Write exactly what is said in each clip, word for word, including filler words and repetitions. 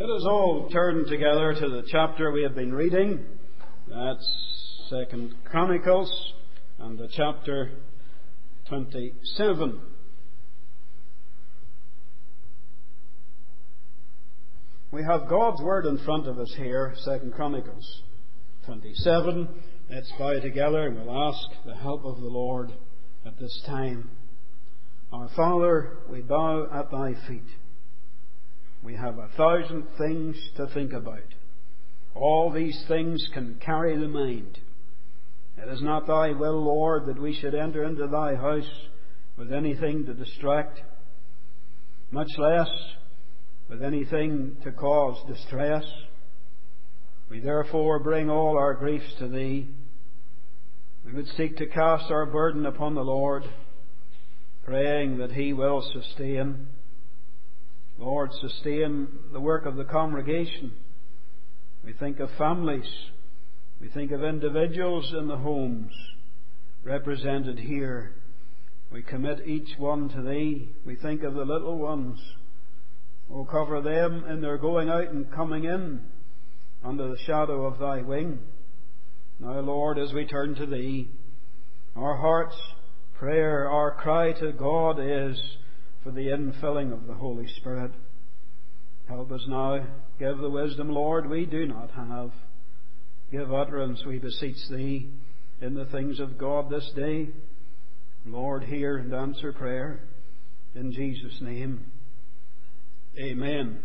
Let us all turn together to the chapter we have been reading. That's Second Chronicles and the chapter twenty-seven. We have God's Word in front of us here, Second Chronicles twenty-seven. Let's bow together and we'll ask the help of the Lord at this time. Our Father, we bow at Thy feet. We have a thousand things to think about. All these things can carry the mind. It is not Thy will, Lord, that we should enter into Thy house with anything to distract, much less with anything to cause distress. We therefore bring all our griefs to Thee. We would seek to cast our burden upon the Lord, praying that He will sustain. Lord, sustain the work of the congregation. We think of families. We think of individuals in the homes represented here. We commit each one to Thee. We think of the little ones. Oh, cover them in their going out and coming in under the shadow of Thy wing. Now, Lord, as we turn to Thee, our heart's prayer, our cry to God is for the infilling of the Holy Spirit. Help us now. Give the wisdom, Lord, we do not have. Give utterance, we beseech Thee, in the things of God this day. Lord, hear and answer prayer. In Jesus' name, amen.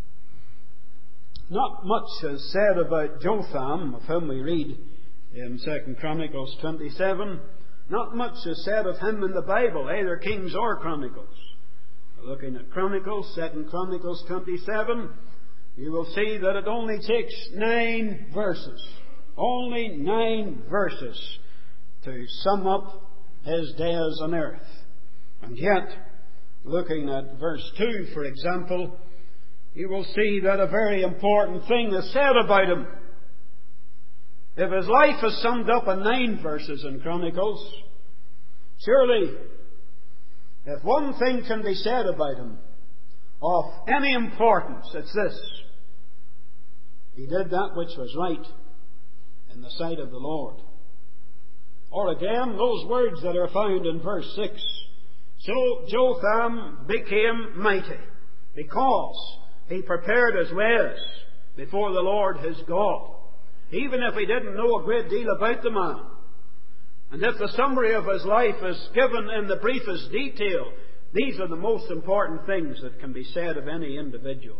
Not much is said about Jotham, of whom we read in Second Chronicles twenty-seven. Not much is said of him in the Bible, either Kings or Chronicles. Looking at Chronicles, Second Chronicles twenty-seven, you will see that it only takes nine verses, only nine verses to sum up his days on earth. And yet, looking at verse two, for example, you will see that a very important thing is said about him. If his life is summed up in nine verses in Chronicles, surely, if one thing can be said about him of any importance, it's this: he did that which was right in the sight of the Lord. Or again, those words that are found in verse six. So Jotham became mighty because he prepared his ways before the Lord his God. Even if he didn't know a great deal about the man, and if the summary of his life is given in the briefest detail, these are the most important things that can be said of any individual.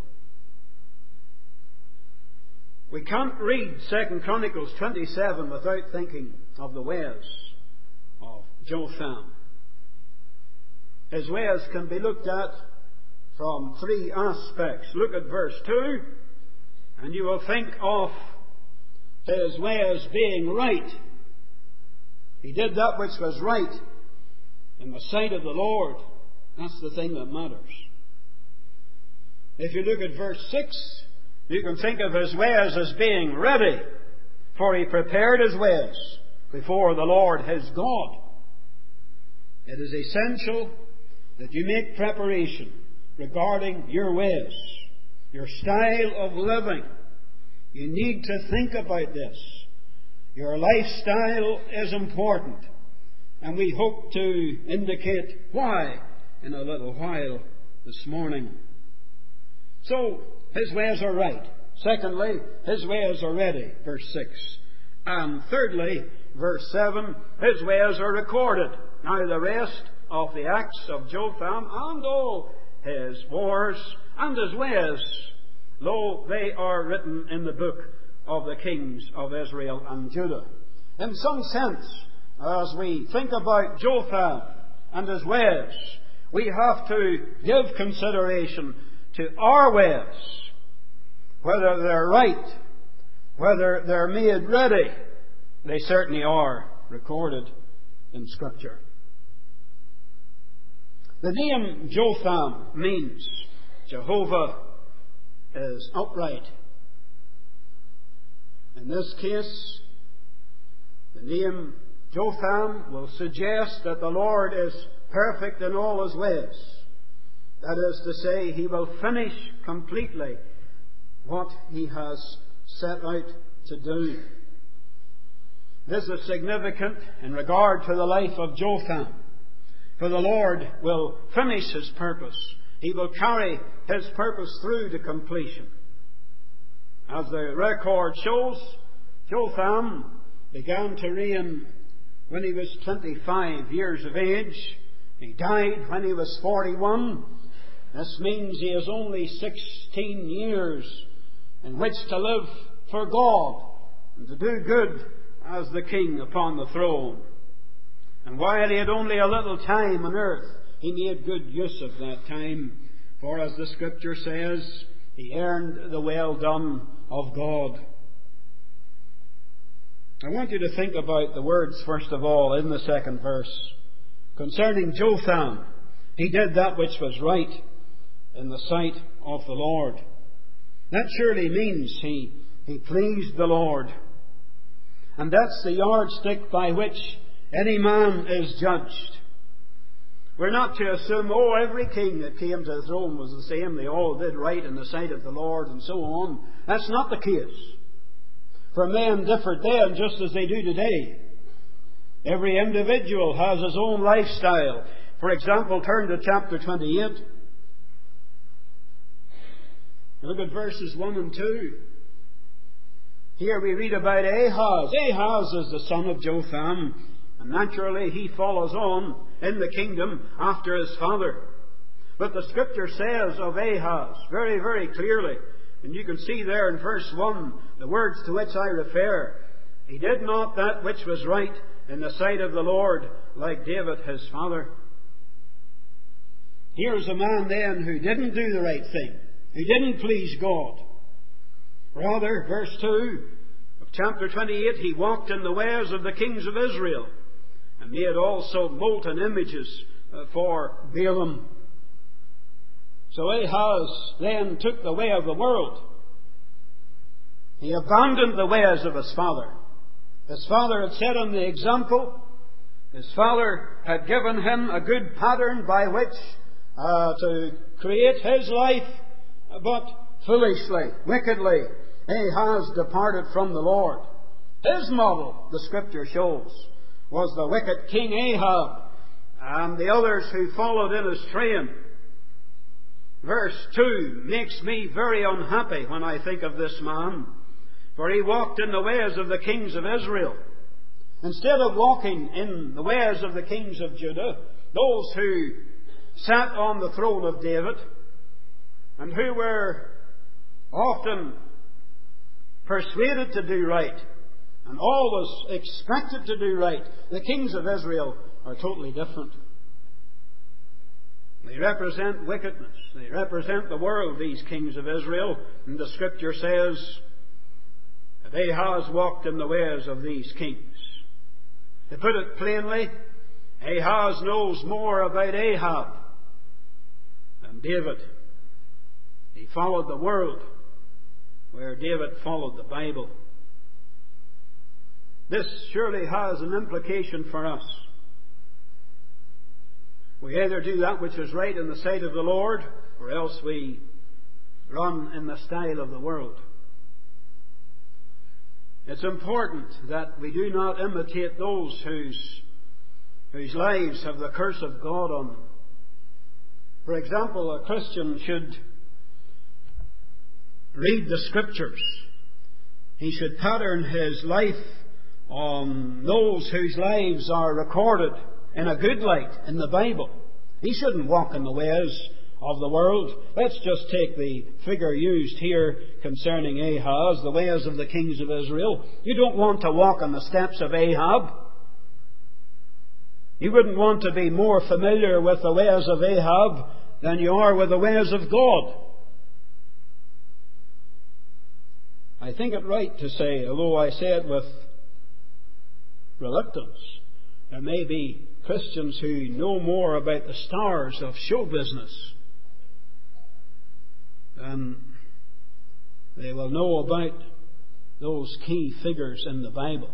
We can't read Second Chronicles twenty-seven without thinking of the ways of Jotham. His ways can be looked at from three aspects. Look at verse two, and you will think of his ways being right. He did that which was right in the sight of the Lord. That's the thing that matters. If you look at verse six, you can think of his ways as being ready, for he prepared his ways before the Lord his God. It is essential that you make preparation regarding your ways, your style of living. You need to think about this. Your lifestyle is important, and we hope to indicate why in a little while this morning. So, his ways are right. Secondly, his ways are ready, verse six. And thirdly, verse seven, his ways are recorded. Now the rest of the acts of Jotham and all his wars and his ways, lo, they are written in the book of the kings of Israel and Judah. In some sense, as we think about Jotham and his ways, we have to give consideration to our ways, whether they're right, whether they're made ready. They certainly are recorded in Scripture. The name Jotham means Jehovah is upright. In this case, the name Jotham will suggest that the Lord is perfect in all His ways. That is to say, He will finish completely what he has set out to do. This is significant in regard to the life of Jotham, for the Lord will finish his purpose. He will carry his purpose through to completion. As the record shows, Jotham began to reign when he was twenty-five years of age. He died when he was forty-one. This means he has only sixteen years in which to live for God and to do good as the king upon the throne. And while he had only a little time on earth, he made good use of that time. For as the Scripture says, he earned the well done of God. I want you to think about the words, first of all, in the second verse. Concerning Jotham, he did that which was right in the sight of the Lord. That surely means he, he pleased the Lord. And that's the yardstick by which any man is judged. We're not to assume, oh, every king that came to the throne was the same. They all did right in the sight of the Lord and so on. That's not the case. For men differed then just as they do today. Every individual has his own lifestyle. For example, turn to chapter twenty-eight. Look at verses one and two. Here we read about Ahaz. Ahaz is the son of Jotham, and naturally he follows on in the kingdom after his father. But the Scripture says of Ahaz very, very clearly, and you can see there in verse one, the words to which I refer. He did not that which was right in the sight of the Lord, like David his father. Here's a man then who didn't do the right thing, who didn't please God. Rather, verse two of chapter twenty-eight, he walked in the ways of the kings of Israel, and made also molten images for Balaam. So Ahaz then took the way of the world. He abandoned the ways of his father. His father had set him the example. His father had given him a good pattern by which uh, to create his life, but foolishly, wickedly, Ahaz departed from the Lord. His model, the Scripture shows, was the wicked King Ahab and the others who followed in his train. Verse two makes me very unhappy when I think of this man, for he walked in the ways of the kings of Israel. Instead of walking in the ways of the kings of Judah, those who sat on the throne of David, and who were often persuaded to do right, and always expected to do right, the kings of Israel are totally different. They represent wickedness. They represent the world, these kings of Israel. And the Scripture says that Ahaz walked in the ways of these kings. To put it plainly, Ahaz knows more about Ahab than David. He followed the world, where David followed the Bible. This surely has an implication for us. We either do that which is right in the sight of the Lord, or else we run in the style of the world. It's important that we do not imitate those whose, whose lives have the curse of God on them. For example, a Christian should read the Scriptures. He should pattern his life on those whose lives are recorded in a good light in the Bible. He shouldn't walk in the ways of the world. Let's just take the figure used here concerning Ahaz, the ways of the kings of Israel. You don't want to walk in the steps of Ahab. You wouldn't want to be more familiar with the ways of Ahab than you are with the ways of God. I think it right to say, although I say it with reluctance, there may be Christians who know more about the stars of show business than they will know about those key figures in the Bible.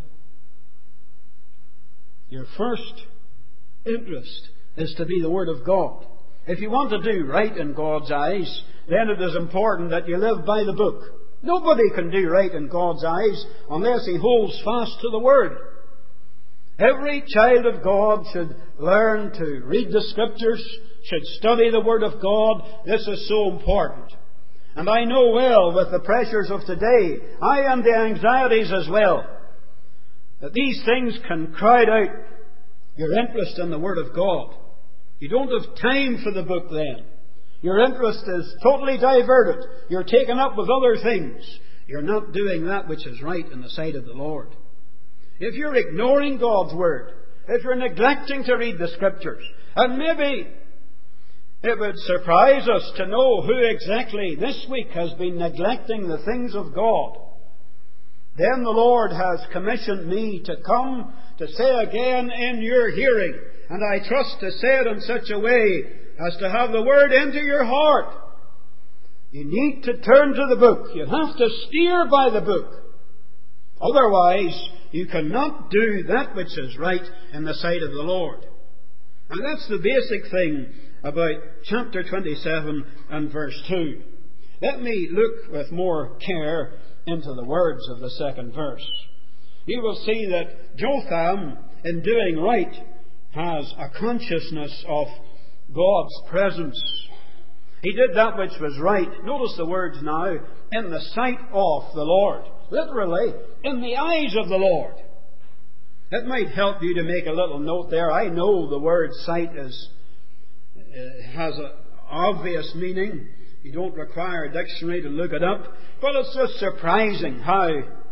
Your first interest is to be the Word of God. If you want to do right in God's eyes, then it is important that you live by the book. Nobody can do right in God's eyes unless he holds fast to the Word. Every child of God should learn to read the Scriptures, should study the Word of God. This is so important. And I know well, with the pressures of today, I and the anxieties as well, that these things can crowd out your interest in the Word of God. You don't have time for the book then. Your interest is totally diverted. You're taken up with other things. You're not doing that which is right in the sight of the Lord. If you're ignoring God's Word, if you're neglecting to read the Scriptures, and maybe it would surprise us to know who exactly this week has been neglecting the things of God, then the Lord has commissioned me to come to say again in your hearing, and I trust to say it in such a way as to have the Word into your heart. You need to turn to the book. You have to steer by the book. Otherwise, you cannot do that which is right in the sight of the Lord. And that's the basic thing about chapter twenty-seven and verse two. Let me look with more care into the words of the second verse. You will see that Jotham, in doing right, has a consciousness of God's presence. He did that which was right. Notice the words now, in the sight of the Lord. Literally, in the eyes of the Lord. It might help you to make a little note there. I know the word sight is, uh, has an obvious meaning. You don't require a dictionary to look it up. But it's just surprising how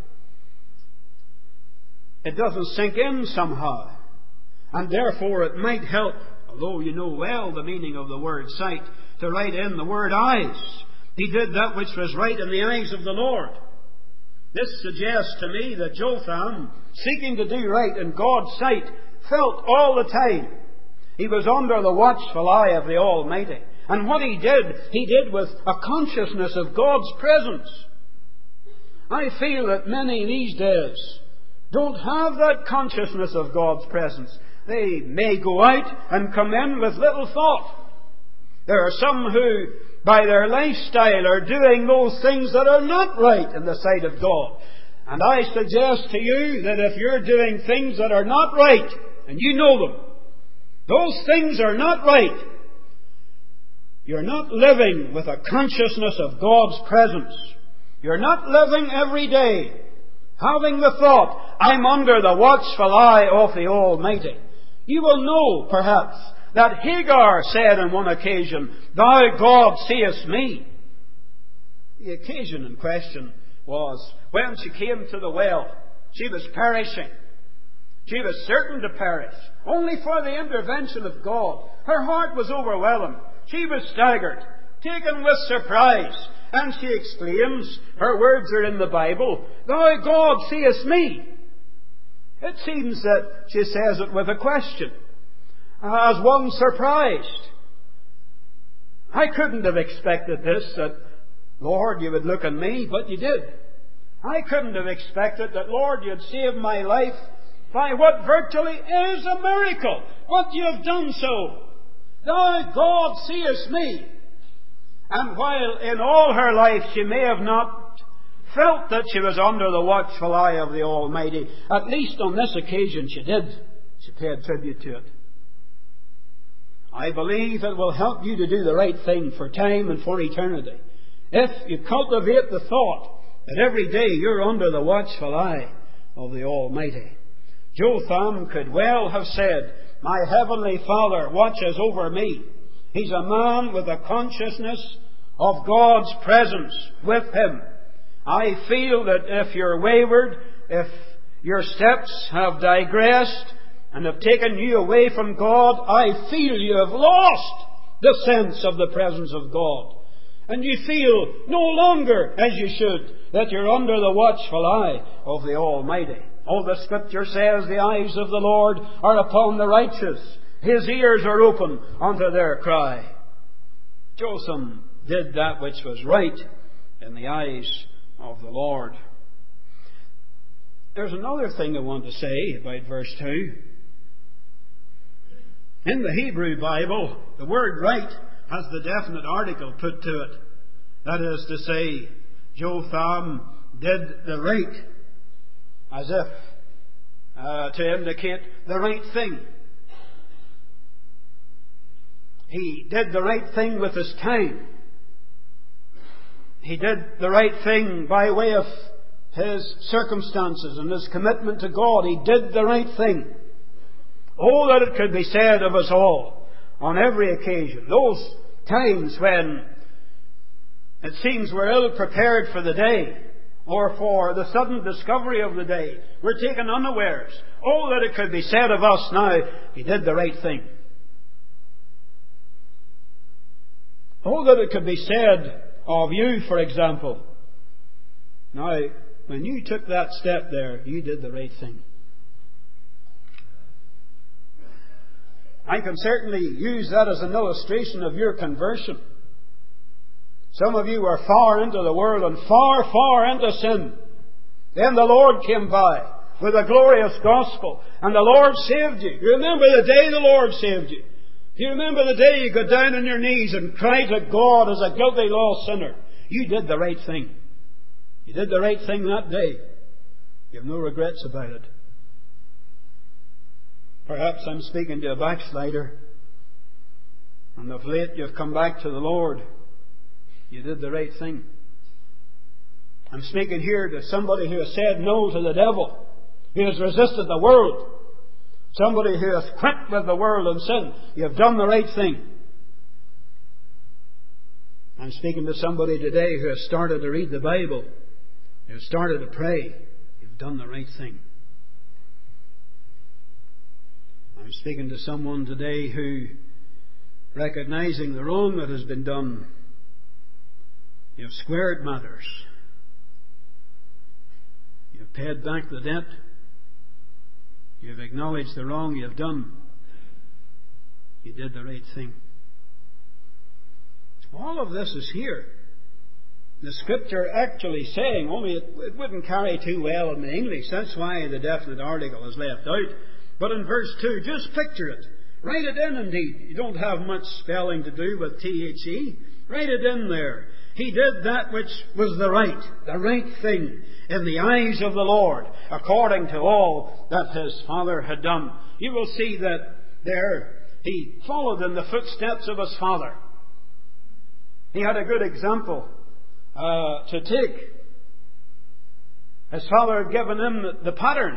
it doesn't sink in somehow. And therefore it might help, although you know well the meaning of the word sight, to write in the word eyes. He did that which was right in the eyes of the Lord. This suggests to me that Jotham, seeking to do right in God's sight, felt all the time he was under the watchful eye of the Almighty. And what he did, he did with a consciousness of God's presence. I feel that many these days don't have that consciousness of God's presence. They may go out and come in with little thought. There are some who, by their lifestyle, are doing those things that are not right in the sight of God. And I suggest to you that if you're doing things that are not right, and you know them, those things are not right, you're not living with a consciousness of God's presence. You're not living every day having the thought, I'm under the watchful eye of the Almighty. You will know, perhaps, that Hagar said on one occasion, Thou, God, seest me. The occasion in question was when she came to the well. She was perishing. She was certain to perish. Only for the intervention of God. Her heart was overwhelmed. She was staggered, taken with surprise. And she exclaims, her words are in the Bible, Thou, God, seest me. It seems that she says it with a question, as one surprised. I couldn't have expected this, that, Lord, you would look on me, but you did. I couldn't have expected that, Lord, you'd save my life by what virtually is a miracle. But you have done so. Thou, God, seest me. And while in all her life she may have not felt that she was under the watchful eye of the Almighty, at least on this occasion she did. She paid tribute to it. I believe it will help you to do the right thing for time and for eternity. If you cultivate the thought that every day you're under the watchful eye of the Almighty. Jotham could well have said, My Heavenly Father watches over me. He's a man with a consciousness of God's presence with him. I feel that if you're wayward, if your steps have digressed and have taken you away from God, I feel you have lost the sense of the presence of God. And you feel no longer, as you should, that you're under the watchful eye of the Almighty. Oh, the Scripture says the eyes of the Lord are upon the righteous. His ears are open unto their cry. Jotham did that which was right in the eyes of the Lord. There's another thing I want to say about verse two. In the Hebrew Bible, the word right has the definite article put to it. That is to say, Jotham did the right, as if uh, to indicate the right thing. He did the right thing with his time. He did the right thing by way of his circumstances and his commitment to God. He did the right thing. Oh, that it could be said of us all on every occasion. Those times when it seems we're ill prepared for the day, or for the sudden discovery of the day, we're taken unawares. Oh, that it could be said of us now, he did the right thing. Oh, that it could be said of you, for example, now, when you took that step there, you did the right thing. I can certainly use that as an illustration of your conversion. Some of you were far into the world and far, far into sin. Then the Lord came by with a glorious gospel, and the Lord saved you. You remember the day the Lord saved you. You remember the day you got down on your knees and cried to God as a guilty lost sinner. You did the right thing. You did the right thing that day. You have no regrets about it. Perhaps I'm speaking to a backslider, and of late you've come back to the Lord. You did the right thing. I'm speaking here to somebody who has said no to the devil, who has resisted the world, somebody who has quit with the world and sin. You have done the right thing. I'm speaking to somebody today who has started to read the Bible, who has started to pray. You've done the right thing. I'm speaking to someone today who, recognizing the wrong that has been done, you have squared matters. You have paid back the debt. You have acknowledged the wrong you have done. You did the right thing. All of this is here. The Scripture actually saying, only it, it wouldn't carry too well in the English. That's why the definite article is left out. But in verse two, just picture it. Write it in indeed. You don't have much spelling to do with T H E. Write it in there. He did that which was the right, the right thing in the eyes of the Lord, according to all that his father had done. You will see that there he followed in the footsteps of his father. He had a good example uh, to take. His father had given him the, the pattern.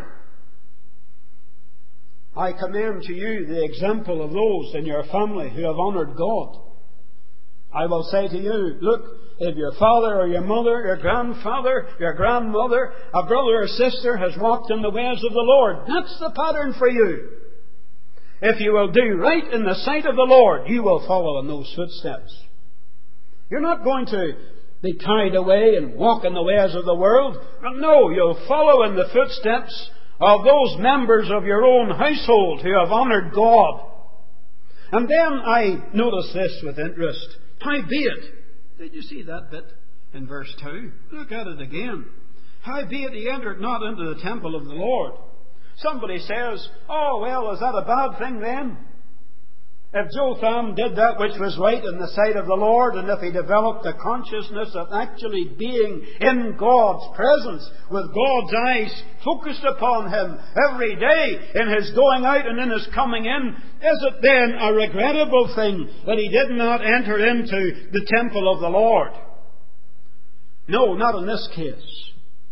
I commend to you the example of those in your family who have honoured God. I will say to you, look, if your father or your mother, your grandfather, your grandmother, a brother or sister has walked in the ways of the Lord, that's the pattern for you. If you will do right in the sight of the Lord, you will follow in those footsteps. You're not going to be carried away and walk in the ways of the world. No, you'll follow in the footsteps of those members of your own household who have honoured God. And then I notice this with interest. Howbeit, did you see that bit in verse two? Look at it again. Howbeit he entered not into the temple of the Lord. Somebody says, oh, well, is that a bad thing then? If Jotham did that which was right in the sight of the Lord, and if he developed a consciousness of actually being in God's presence, with God's eyes focused upon him every day, in his going out and in his coming in, is it then a regrettable thing that he did not enter into the temple of the Lord? No, not in this case.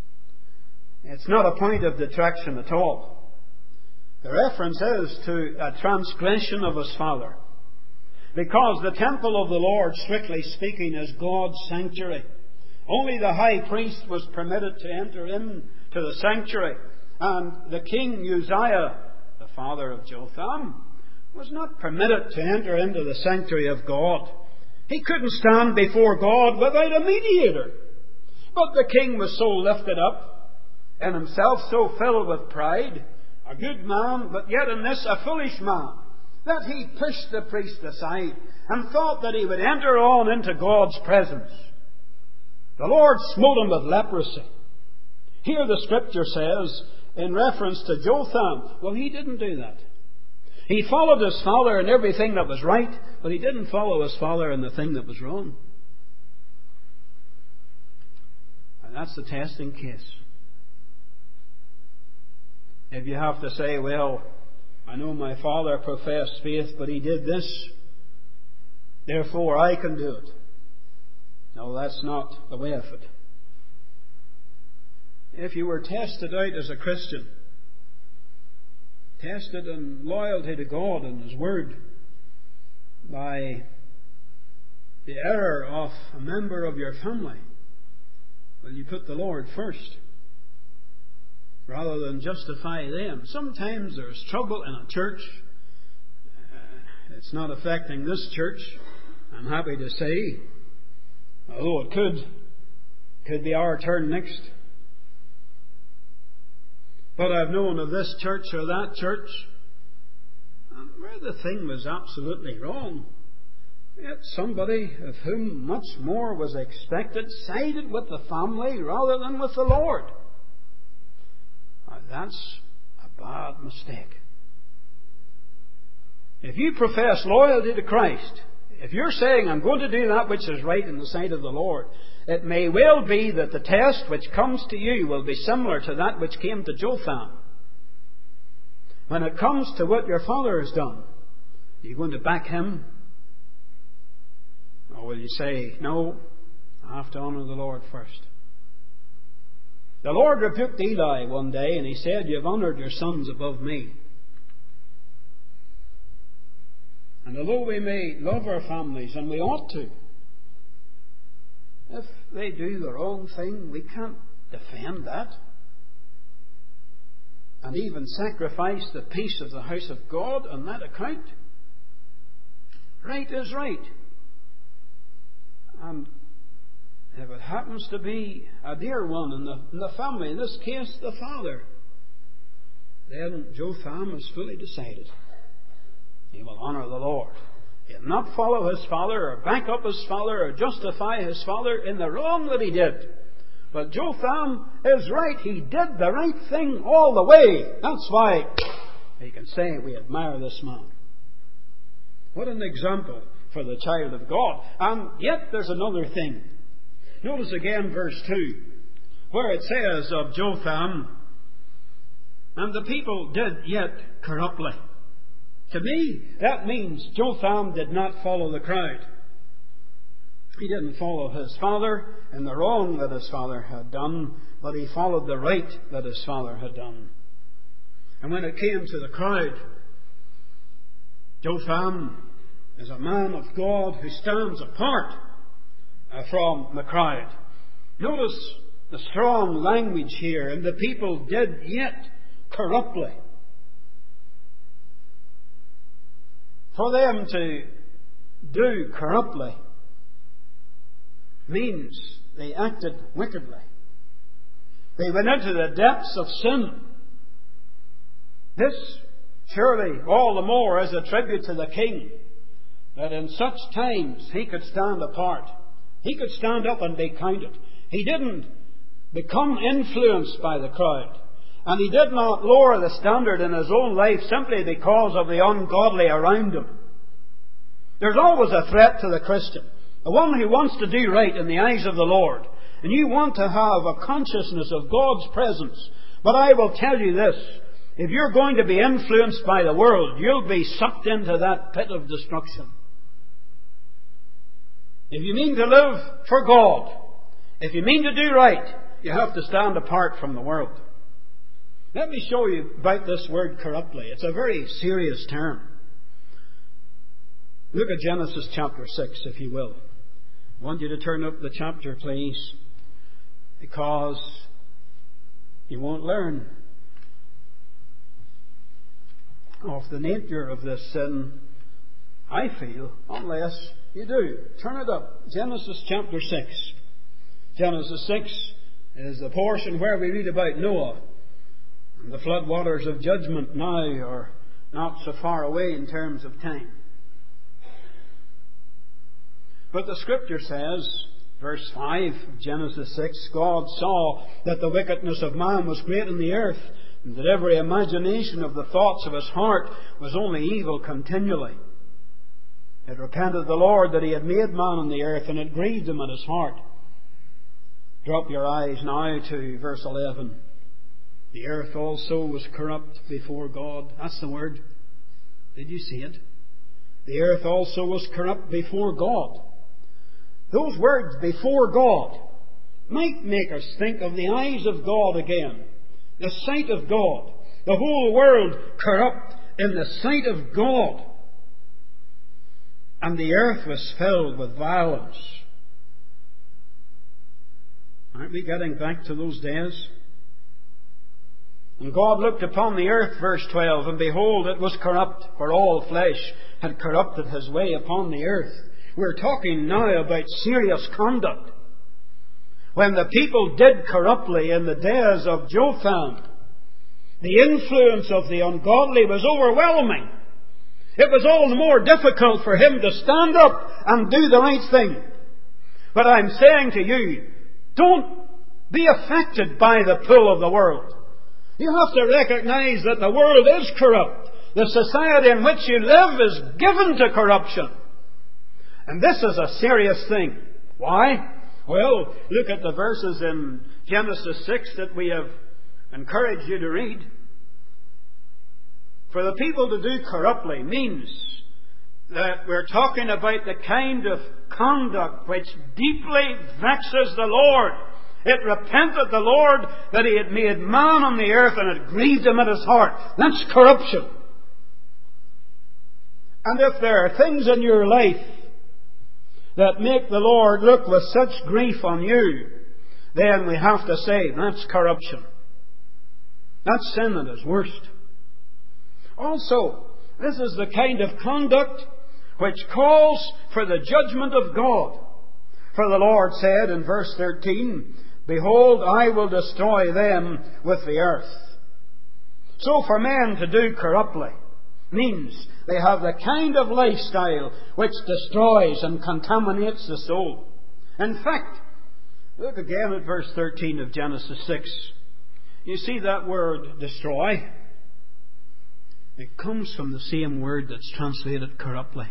It's not a point of detraction at all. The reference is to a transgression of his father. Because the temple of the Lord, strictly speaking, is God's sanctuary. Only the high priest was permitted to enter into the sanctuary. And the king Uzziah, the father of Jotham, was not permitted to enter into the sanctuary of God. He couldn't stand before God without a mediator. But the king was so lifted up in himself, so filled with pride, a good man, but yet in this a foolish man, that he pushed the priest aside and thought that he would enter on into God's presence. The Lord smote him with leprosy. Here the Scripture says, in reference to Jotham, well, he didn't do that. He followed his father in everything that was right, but he didn't follow his father in the thing that was wrong. That's the testing case. If you have to say, well, I know my father professed faith, but he did this, therefore I can do it. No, that's not the way of it. If you were tested out as a Christian, tested in loyalty to God and His Word by the error of a member of your family, well, you put the Lord first rather than justify them. Sometimes there's trouble in a church. Uh, it's not affecting this church, I'm happy to say, although it could. Could be our turn next. But I've known of this church or that church, and where the thing was absolutely wrong, yet somebody of whom much more was expected sided with the family rather than with the Lord. Now, that's a bad mistake. If you profess loyalty to Christ, if you're saying, I'm going to do that which is right in the sight of the Lord, it may well be that the test which comes to you will be similar to that which came to Jotham. When it comes to what your father has done, are you going to back him? Or will you say, no, I have to honour the Lord first? The Lord rebuked Eli one day and He said, you've honoured your sons above me. And although we may love our families, and we ought to, if they do the wrong thing, we can't defend that. And even sacrifice the peace of the house of God on that account. Right is right. And if it happens to be a dear one in the, in the family, in this case the father, then Jotham has fully decided he will honour the Lord. He'll not follow his father or back up his father or justify his father in the wrong that he did. But Jotham is right. He did the right thing all the way. That's why he can say we admire this man. What an example for the child of God. And yet there's another thing. Notice again verse two, where it says of Jotham, and the people did yet corruptly. To me, that means Jotham did not follow the crowd. He didn't follow his father in the wrong that his father had done, but he followed the right that his father had done. And when it came to the crowd, Jotham is a man of God who stands apart from the crowd. Notice the strong language here, and the people did yet corruptly. For them to do corruptly means they acted wickedly. They went into the depths of sin. This, surely, all the more is a tribute to the king, that in such times he could stand apart. He could stand up and be counted. He didn't become influenced by the crowd. And he did not lower the standard in his own life simply because of the ungodly around him. There's always a threat to the Christian. The one who wants to do right in the eyes of the Lord. And you want to have a consciousness of God's presence. But I will tell you this. If you're going to be influenced by the world, you'll be sucked into that pit of destruction. If you mean to live for God, if you mean to do right, you have to stand apart from the world. Let me show you about this word corruptly. It's a very serious term. Look at Genesis chapter six, if you will. I want you to turn up the chapter, please, because you won't learn of the nature of this sin, I feel, unless you do. Turn it up. Genesis chapter six. Genesis six is the portion where we read about Noah. And the flood waters of judgment now are not so far away in terms of time. But the Scripture says, verse five, Genesis six, God saw that the wickedness of man was great in the earth, and that every imagination of the thoughts of his heart was only evil continually. It repented the Lord that he had made man on the earth, and it grieved him at his heart. Drop your eyes now to verse eleven. The earth also was corrupt before God. That's the word. Did you see it? The earth also was corrupt before God. Those words, before God, might make us think of the eyes of God again. The sight of God. The whole world corrupt in the sight of God. And the earth was filled with violence. Aren't we getting back to those days? And God looked upon the earth, verse twelve, and behold, it was corrupt, for all flesh had corrupted his way upon the earth. We're talking now about serious conduct. When the people did corruptly in the days of Jotham, the influence of the ungodly was overwhelming. It was all the more difficult for him to stand up and do the right thing. But I'm saying to you, don't be affected by the pull of the world. You have to recognize that the world is corrupt. The society in which you live is given to corruption. And this is a serious thing. Why? Well, look at the verses in Genesis six that we have encouraged you to read. For the people to do corruptly means that we're talking about the kind of conduct which deeply vexes the Lord. It repented the Lord that He had made man on the earth, and it grieved Him at His heart. That's corruption. And if there are things in your life that make the Lord look with such grief on you, then we have to say that's corruption. That's sin at its worst. Also, this is the kind of conduct which calls for the judgment of God. For the Lord said in verse thirteen, Behold, I will destroy them with the earth. So for men to do corruptly means they have the kind of lifestyle which destroys and contaminates the soul. In fact, look again at verse thirteen of Genesis six. You see that word destroy? It comes from the same word that's translated corruptly.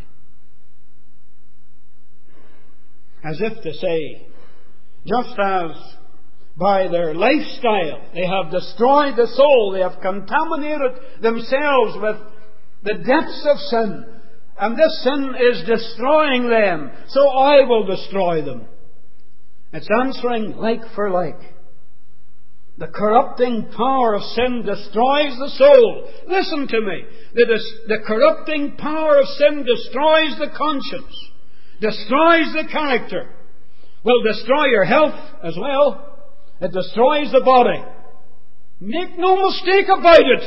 As if to say, just as by their lifestyle they have destroyed the soul, they have contaminated themselves with the depths of sin, and this sin is destroying them, so I will destroy them. It's answering like for like. The corrupting power of sin destroys the soul. Listen to me. The, dis- the corrupting power of sin destroys the conscience, destroys the character, will destroy your health as well. It destroys the body. Make no mistake about it.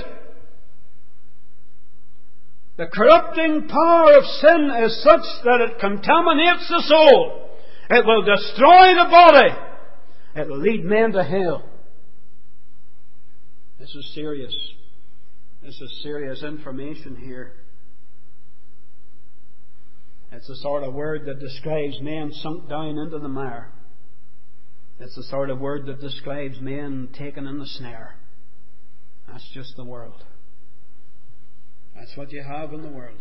The corrupting power of sin is such that it contaminates the soul. It will destroy the body. It will lead men to hell. This is serious. This is serious information here. It's the sort of word that describes men sunk down into the mire. It's the sort of word that describes men taken in the snare. That's just the world. That's what you have in the world.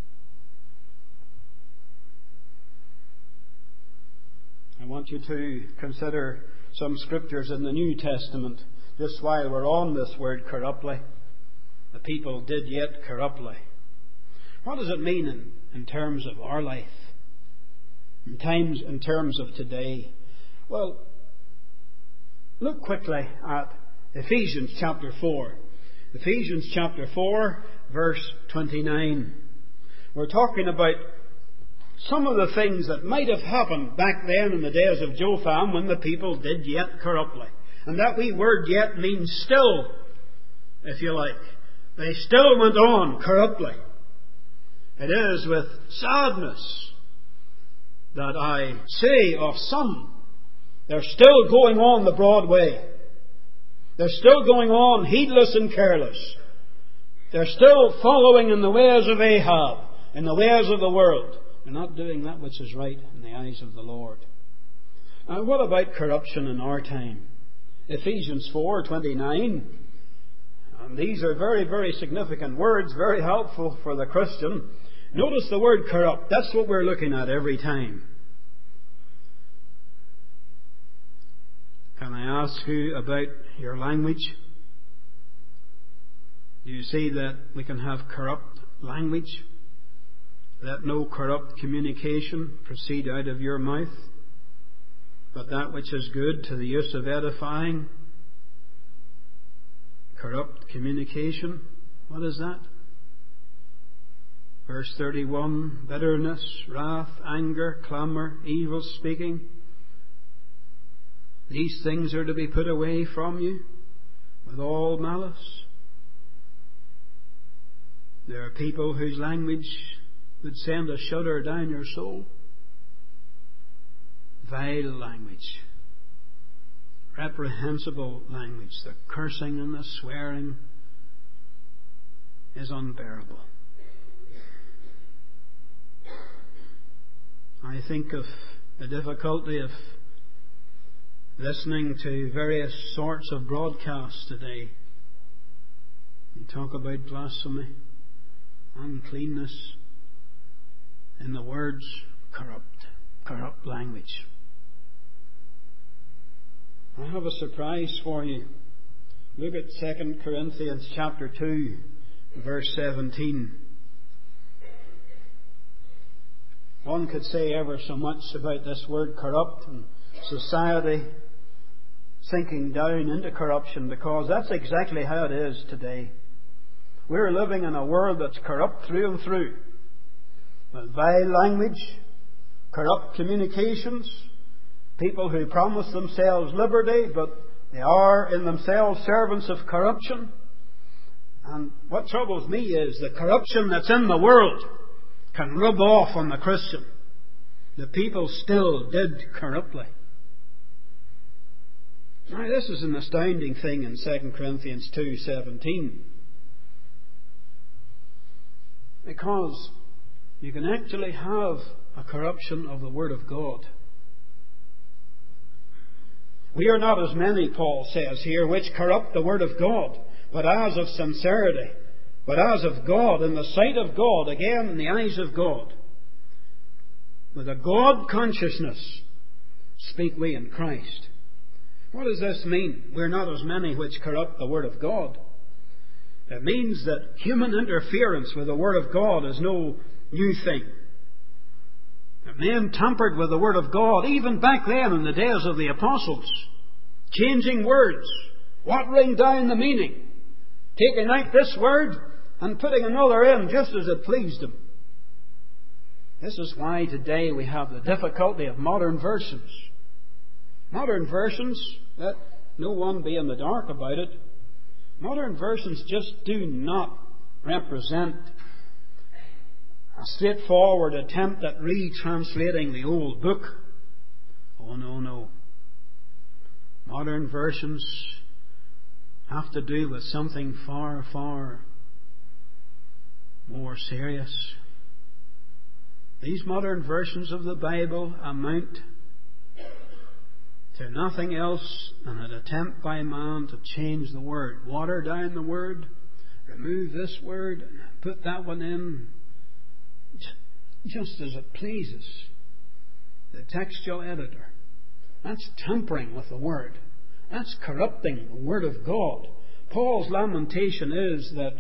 I want you to consider some scriptures in the New Testament. Just while we're on this word corruptly, the people did yet corruptly. What does it mean in, in terms of our life? In times, in terms of today? Well, look quickly at Ephesians chapter four. Ephesians chapter four, verse twenty-nine. We're talking about some of the things that might have happened back then in the days of Jotham when the people did yet corruptly. And that wee word yet means still, if you like. They still went on corruptly. It is with sadness that I say of some, they're still going on the broad way. They're still going on heedless and careless. They're still following in the ways of Ahab, in the ways of the world. They're not doing that which is right in the eyes of the Lord. Now, what about corruption in our time? Ephesians four twenty-nine. And these are very, very significant words, very helpful for the Christian. Notice the word corrupt. That's what we're looking at every time. ask you about your language? Do you see that we can have corrupt language? Let no corrupt communication proceed out of your mouth, but that which is good to the use of edifying. Corrupt communication, what is that? Verse thirty-one, bitterness, wrath, anger, clamour, evil speaking. These things are to be put away from you with all malice. There are people whose language would send a shudder down your soul. Vile language. Reprehensible language. The cursing and the swearing is unbearable. I think of the difficulty of listening to various sorts of broadcasts today. You talk about blasphemy, uncleanness, in the words, corrupt, corrupt language. I have a surprise for you. Look at Second Corinthians chapter two, verse seventeen. One could say ever so much about this word corrupt and society sinking down into corruption, because that's exactly how it is today. We're living in a world that's corrupt through and through. With vile language, corrupt communications, people who promise themselves liberty, but they are in themselves servants of corruption. And what troubles me is the corruption that's in the world can rub off on the Christian. The people still did corruptly. Now, this is an astounding thing in Second Corinthians two seventeen. Because you can actually have a corruption of the Word of God. We are not as many, Paul says here, which corrupt the Word of God, but as of sincerity, but as of God, in the sight of God, again in the eyes of God. With a God consciousness speak we in Christ. What does this mean? We're not as many which corrupt the Word of God. It means that human interference with the Word of God is no new thing. That men tampered with the Word of God even back then in the days of the apostles, changing words, watering down the meaning, taking out this word and putting another in just as it pleased them. This is why today we have the difficulty of modern versions. Modern versions, let no one be in the dark about it, modern versions just do not represent a straightforward attempt at retranslating the old book. Oh, no, no. Modern versions have to do with something far, far more serious. These modern versions of the Bible amount to nothing else than an attempt by man to change the word. Water down the word, remove this word, put that one in, just as it pleases the textual editor. That's tampering with the Word. That's corrupting the Word of God. Paul's lamentation is that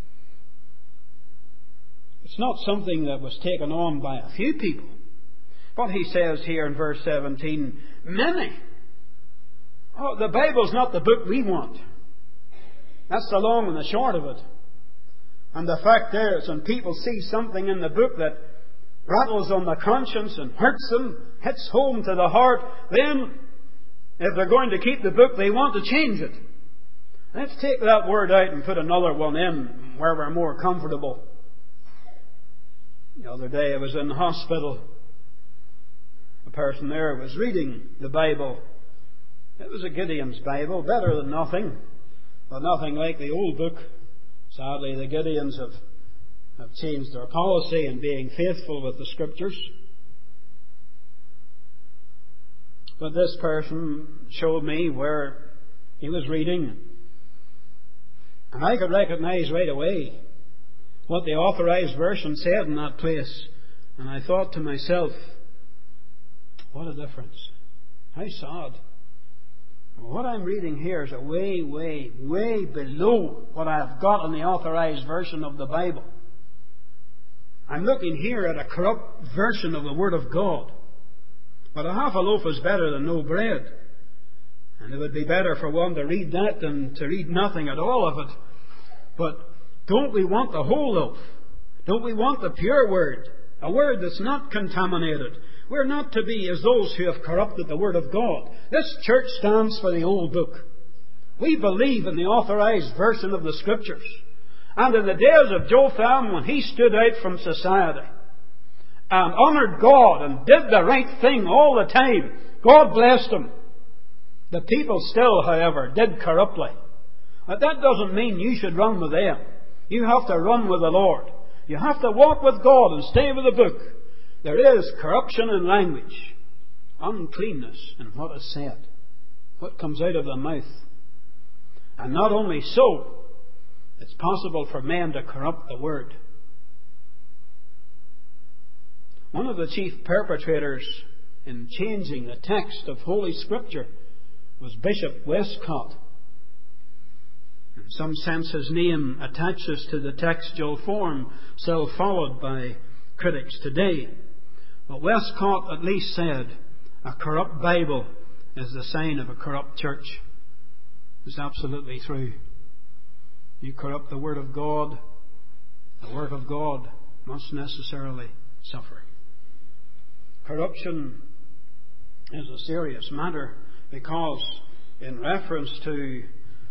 it's not something that was taken on by a few people. But he says here in verse seventeen, many. Oh, the Bible's not the book we want. That's the long and the short of it. And the fact is, when people see something in the book that rattles on the conscience and hurts them, hits home to the heart, then, if they're going to keep the book, they want to change it. Let's take that word out and put another one in where we're more comfortable. The other day I was in the hospital. A person there was reading the Bible. It was a Gideon's Bible, better than nothing, but nothing like the old book. Sadly, the Gideons have, have changed their policy in being faithful with the Scriptures. But this person showed me where he was reading, and I could recognize right away what the authorized version said in that place. And I thought to myself, what a difference. How sad. what I'm reading here is a way, way, way below what I've got in the Authorized Version of the Bible. I'm looking here at a corrupt version of the Word of God. But a half a loaf is better than no bread. And it would be better for one to read that than to read nothing at all of it. But don't we want the whole loaf? Don't we want the pure Word? A Word that's not contaminated. We're not to be as those who have corrupted the Word of God. This church stands for the old book. We believe in the Authorized Version of the Scriptures. And in the days of Jotham, when he stood out from society and honoured God and did the right thing all the time, God blessed him. The people still, however, did corruptly. But that doesn't mean you should run with them. You have to run with the Lord. You have to walk with God and stay with the book. There is corruption in language, uncleanness in what is said, what comes out of the mouth. And not only so, it's possible for men to corrupt the Word. One of the chief perpetrators in changing the text of Holy Scripture was Bishop Westcott. In some sense, his name attaches to the textual form still followed by critics today. But Westcott at least said, a corrupt Bible is the sign of a corrupt church. It's absolutely true. You corrupt the Word of God, the Word of God must necessarily suffer. Corruption is a serious matter because in reference to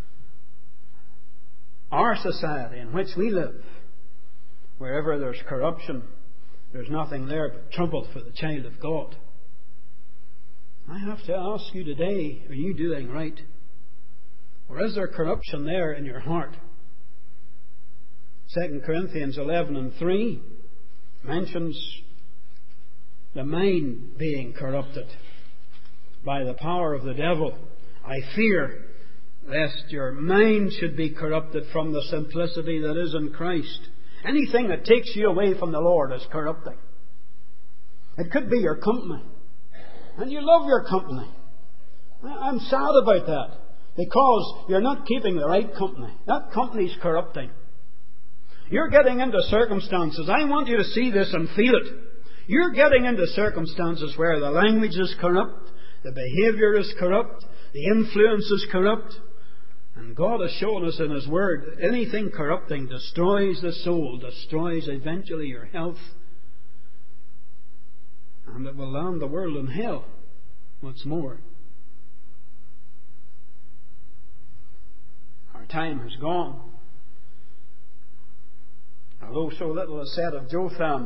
our society in which we live, wherever there's corruption, there's nothing there but trouble for the child of God. I have to ask you today, are you doing right? Or is there corruption there in your heart? Second Corinthians eleven and three mentions the mind being corrupted by the power of the devil. I fear lest your mind should be corrupted from the simplicity that is in Christ. Anything that takes you away from the Lord is corrupting. It could be your company. And you love your company. I'm sad about that. Because you're not keeping the right company. That company's corrupting. You're getting into circumstances. I want you to see this and feel it. You're getting into circumstances where the language is corrupt, the behaviour is corrupt, the influence is corrupt. And God has shown us in His Word, anything corrupting destroys the soul, destroys eventually your health, and it will land the world in hell. What's more, our time has gone. Although so little is said of Jotham,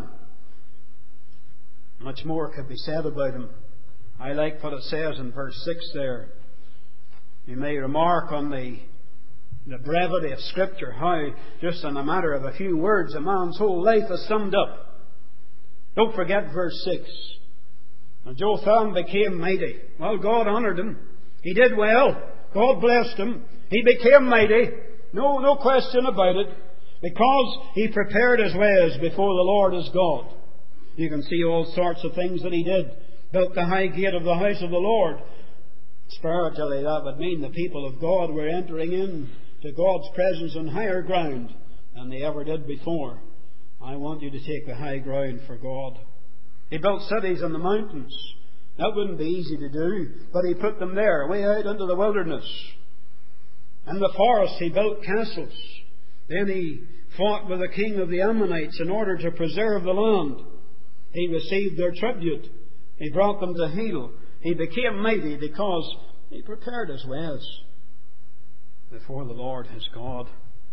much more could be said about him. I like what it says in verse six there. You may remark on the, the brevity of Scripture, how just in a matter of a few words a man's whole life is summed up. Don't forget verse six. And Jotham became mighty. Well, God honoured him. He did well. God blessed him. He became mighty. No, no question about it. Because he prepared his ways before the Lord his God. You can see all sorts of things that he did. Built the high gate of the house of the Lord. Spiritually, that would mean the people of God were entering in to God's presence on higher ground than they ever did before. I want you to take the high ground for God. He built cities in the mountains. That wouldn't be easy to do, but he put them there, way out into the wilderness. In the forest he built castles. Then he fought with the king of the Ammonites in order to preserve the land. He received their tribute. He brought them to heel. He became mighty because he prepared his ways before the Lord his God.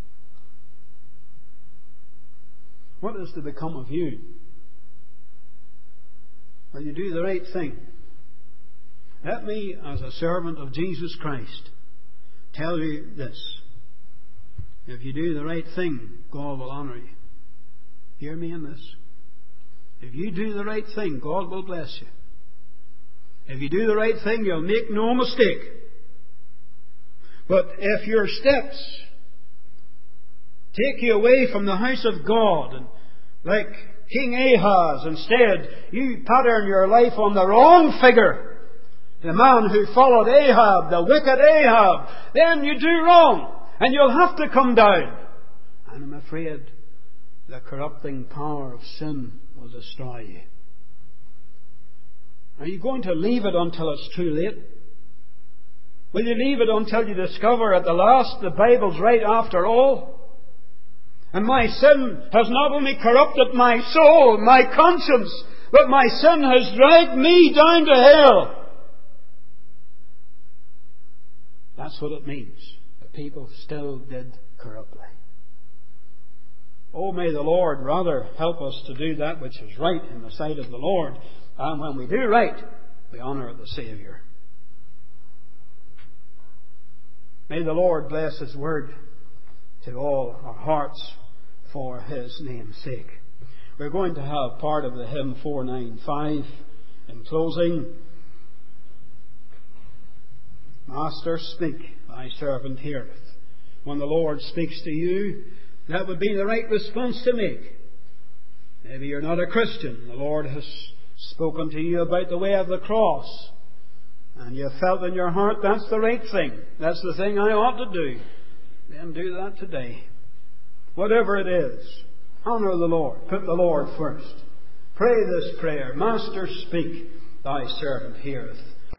What is to become of you? Will you do the right thing? Let me, as a servant of Jesus Christ, tell you this. If you do the right thing, God will honour you. Hear me in this. If you do the right thing, God will bless you. If you do the right thing, you'll make no mistake. But if your steps take you away from the house of God, and like King Ahaz, instead, you pattern your life on the wrong figure, the man who followed Ahab, the wicked Ahab, then you do wrong, and you'll have to come down. And I'm afraid the corrupting power of sin will destroy you. Are you going to leave it until it's too late? Will you leave it until you discover at the last the Bible's right after all? And my sin has not only corrupted my soul, my conscience, but my sin has dragged me down to hell. That's what it means. The people still did corruptly. Oh, may the Lord rather help us to do that which is right in the sight of the Lord. And when we do right, we honour the Saviour. May the Lord bless His word to all our hearts for His name's sake. We're going to have part of the hymn four ninety-five in closing. Master, speak, thy servant heareth. When the Lord speaks to you, that would be the right response to make. Maybe you're not a Christian. The Lord has spoken to you about the way of the cross, and you felt in your heart that's the right thing. That's the thing I ought to do. Then do that today. Whatever it is, honour the Lord. Put the Lord first. Pray this prayer. Master, speak, thy servant heareth.